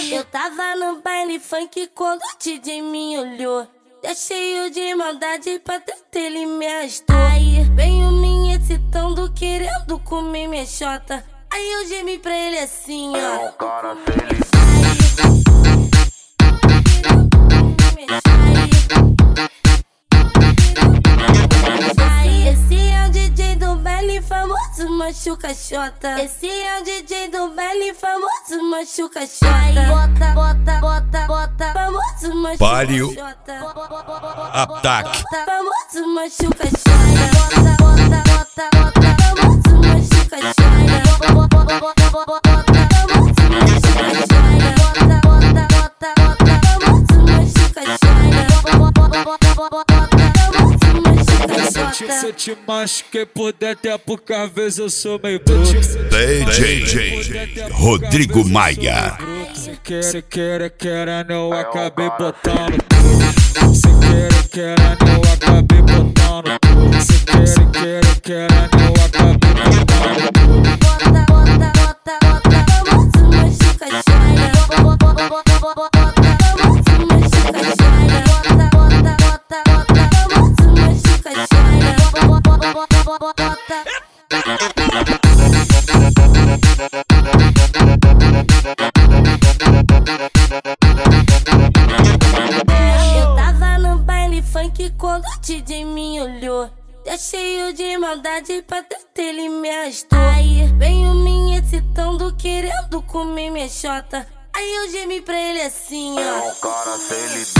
Eu tava no baile funk quando o DJ me olhou. Já cheio de maldade pra tentar ele me arrastou. Aí veio me excitando, querendo comer minha xota. Aí eu gemi pra ele assim, ó. É um cara feliz. Esse é o DJ do baile famoso machuca xota. Esse é o DJ do baile famoso machuca xota. Bota, bota, bota, bota, famoso machuca Páreo xota. Ataque. Famoso machuca xota. Bota, bota, bota, bota, famoso machuca xota. Bota, bota, bota, bota, famoso machuca xota. Bota, bota, bota, bota, famoso machuca xota. Bota, bota, bota, famoso machuca xota. Se eu te machuquei por dentro é porque às vezes eu sou meio bruto. DJ Rodrigo Maia. Se quer, não acabei botando. Se quer, não acabei botando. Se quer, não acabei botando. Bota, bota, bota, bota, famoso machuca xota. Bota, bota, bota, bota, famoso machuca xota. Bota, bota, bota, bota, famoso machuca xota. Bota, bota, bota, bota. Eu tava no baile funk quando o DJ me olhou. Já cheio de maldade pra tentar ele me arrastou. Aí veio me excitando, querendo comer minha xota. Aí eu gemi pra ele assim, ó. É um cara feliz.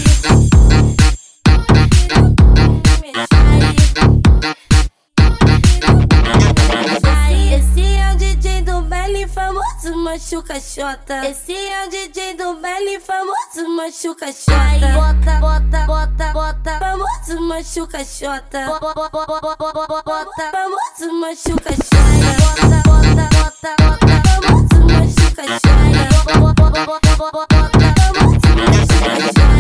Esse é o DJ do baile famoso machuca xota. Esse é o DJ do baile famoso machuca xota. Bota, bota, bota, bota, famoso machuca xota. Bota, famoso machuca xota. Bota, bota, bota, bota, famoso machuca xota. Bota, famoso machuca xota. Bota, bota, bota, famoso machuca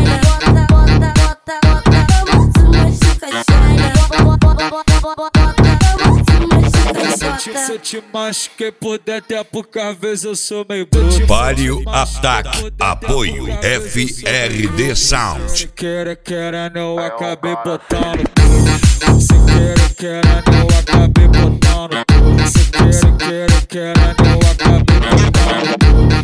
xota. Se eu te machuquei por dentro é porque às vezes eu sou meio bruto. Páreo Ataque. Apoio FRD Sound. Se quer, não acabei botando. Se quer, não acabei botando. Se quer, não acabei botando.